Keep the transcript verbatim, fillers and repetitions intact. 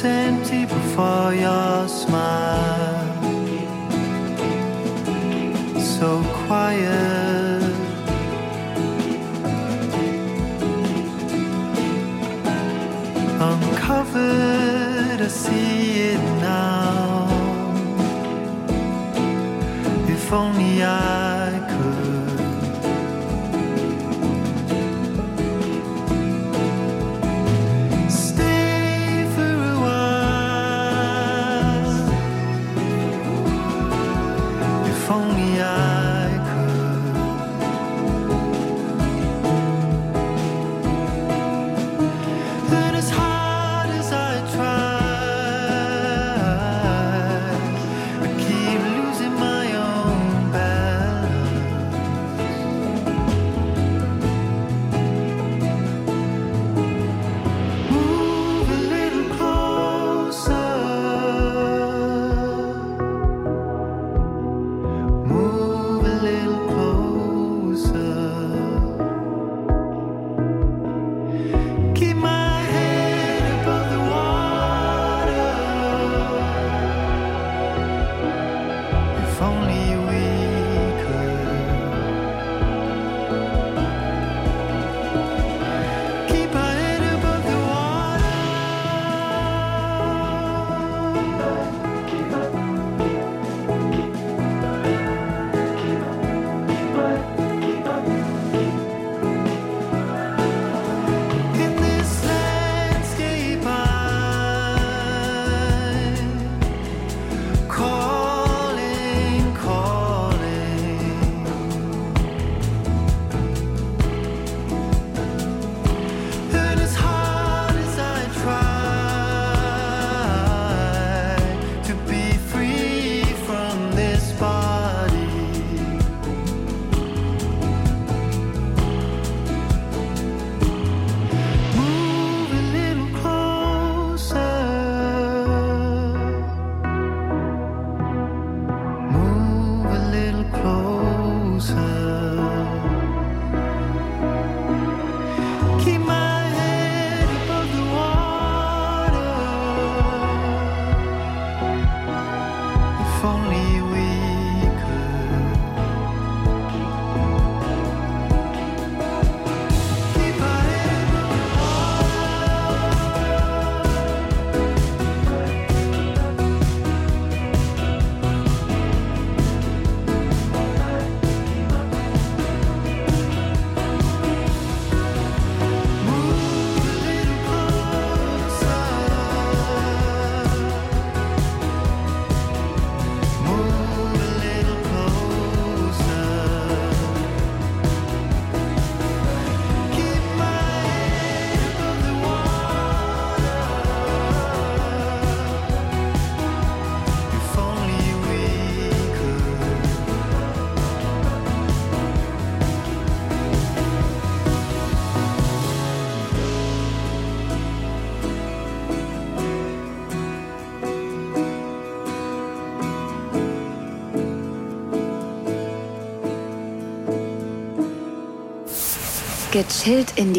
empty before your smile. So quiet. Uncovered, I see it now. If only I could. Stay for a while. If only I could. And as hard as I try, I keep losing my own balance. Move a little closer. Move a little closer. Keep my head above the water. If only we could. Keep our head above the water. In this landscape, I'm calling, calling. And as hard as I try to be free from this body, move a little closer. Move a little closer. Keep my head above the water. If only we could. Keep our head above the Move a little closer. Move a little closer. Keep my head above the water. If only we could. Gechillt in die